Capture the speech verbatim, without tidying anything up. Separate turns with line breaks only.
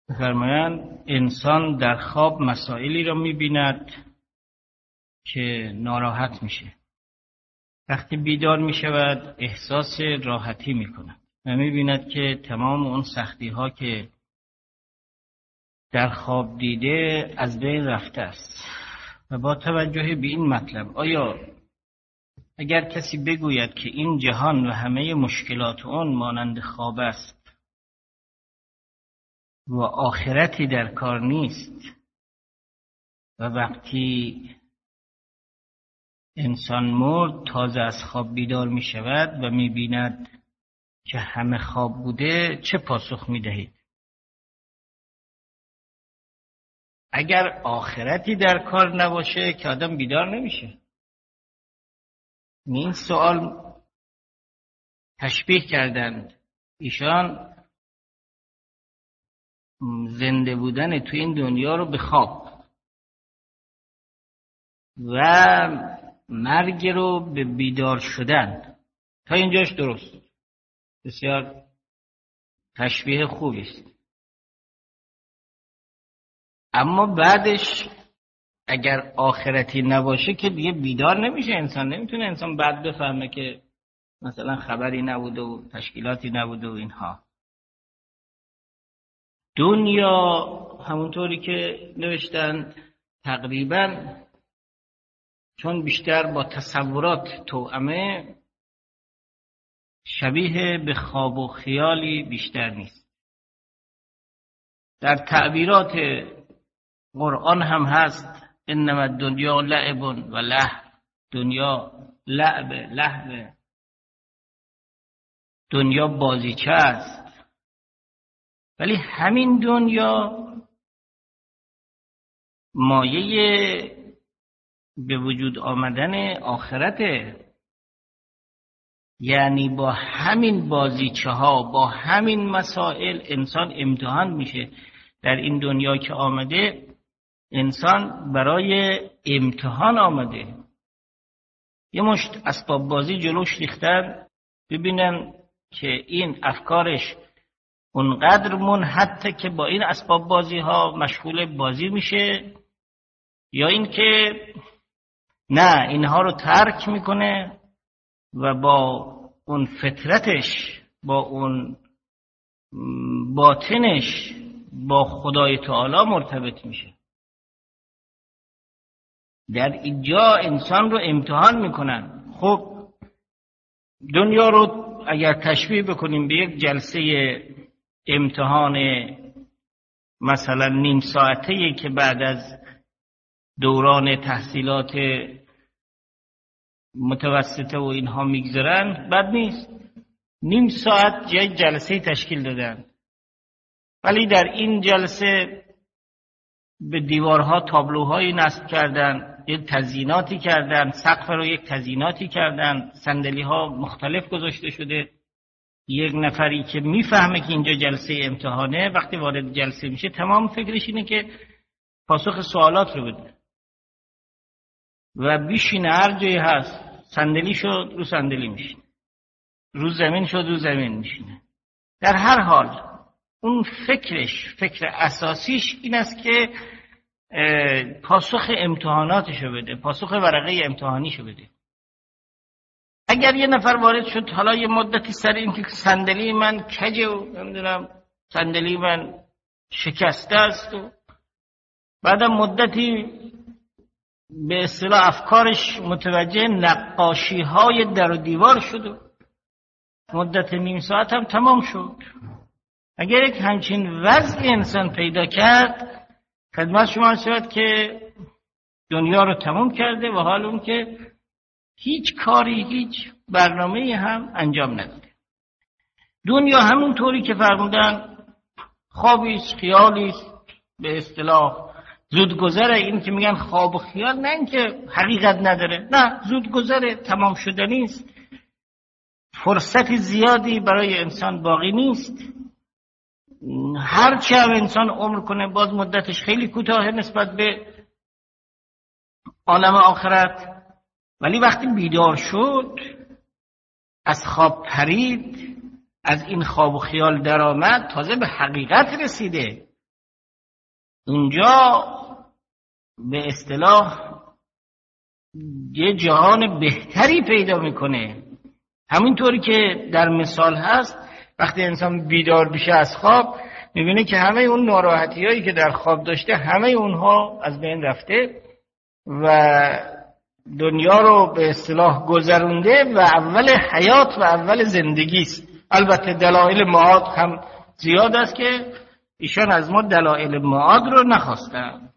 می‌فرمایند انسان در خواب مسائلی را می‌بیند که ناراحت میشه. وقتی بیدار میشود احساس راحتی میکند و می‌بیند که تمام اون سختی‌ها که در خواب دیده از بین رفته است. و با توجه به این مطلب، آیا اگر کسی بگوید که این جهان و همه مشکلات اون مانند خواب است و آخرتی در کار نیست و وقتی انسان مرد تازه از خواب بیدار می شود و می بیند که همه خواب بوده، چه پاسخ می دهید؟ اگر آخرتی در کار نباشه که آدم بیدار نمیشه. این سوال تشبیه کردند ایشان زنده بودن تو این دنیا رو به خواب و مرگ رو به بیدار شدن. تا اینجاش درست، بسیار تشبیه خوبی است. اما بعدش اگر آخرتی نباشه که دیگه بیدار نمیشه انسان. نمیتونه انسان بعد بفهمه که مثلا خبری نبوده و تشکیلاتی نبوده و اینها. دنیا همونطوری که نوشتن تقریبا چون بیشتر با تصورات توأمه، شبیه به خواب و خیالی بیشتر نیست. در تعبیرات قرآن هم هست انما الدنیا لعب و لهو. دنیا لعب، لهو، دنیا بازیچه است. ولی همین دنیا مایه به وجود آمدن آخرته. یعنی با همین بازیچه ها، با همین مسائل انسان امتحان میشه. در این دنیا که آمده انسان برای امتحان آمده. یه مشت اسباب بازی جلوش ریختن، ببینن که این افکارش اونقدر منحطه که با این اسباب بازی ها مشغول بازی میشه، یا این که نه، اینها رو ترک میکنه و با اون فطرتش، با اون باطنش، با خدای تعالی مرتبط میشه. در اینجا انسان رو امتحان میکنن. خب دنیا رو اگر تشبیه بکنیم به یک جلسه امتحان مثلا نیم ساعته‌ای که بعد از دوران تحصیلات متوسطه و اینها میگذرن، بد نیست. نیم ساعت یک جلسه تشکیل دادن، ولی در این جلسه به دیوارها تابلوهایی نصب کردن، یک تزییناتی کردن، سقف رو یک تزییناتی کردن، صندلی‌ها مختلف گذاشته شده. یک نفری که میفهمه که اینجا جلسه امتحانه، وقتی وارد جلسه میشه تمام فکرش اینه که پاسخ سوالات رو بده و بیشینه. هر جایی هست صندلی شد رو صندلی میشینه، رو زمین شد رو زمین میشینه. در هر حال اون فکرش، فکر اساسیش این است که پاسخ امتحاناتشو بده، پاسخ ورقه امتحانیشو بده. اگر یه نفر وارد شد حالا یه مدتی سر این که صندلی من کجه و نمیدونم صندلی من شکسته است و بعدم مدتی به اصطلاح افکارش متوجه نقاشی های در و دیوار شد و مدت نیم ساعت هم تمام شد. اگر یک همچین وضع انسان پیدا کرد، خدمت شما شد که دنیا رو تمام کرده و حال اون که هیچ کاری، هیچ برنامه‌ای هم انجام نداده. دنیا همونطوری که فرمودن خوابی است، خیالی است، به اصطلاح زودگذره. این که میگن خواب و خیال، نه اینکه حقیقت نداره، نه، زودگذره، تمام شدنی است. فرصت زیادی برای انسان باقی نیست. هر چه هم انسان عمر کنه باز مدتش خیلی کوتاه نسبت به عالم آخرت. ولی وقتی بیدار شد، از خواب پرید، از این خواب و خیال درآمد، تازه به حقیقت رسیده. اونجا به اصطلاح یه جهان بهتری پیدا میکنه. همینطوری که در مثال هست، وقتی انسان بیدار بشه از خواب میبینه که همه اون ناراحتی هایی که در خواب داشته همه اونها از بین رفته و دنیا رو به اصطلاح گذرونده و اول حیات و اول زندگی است. البته دلایل معاد هم زیاد است که ایشان از ما دلایل معاد رو نخواستن.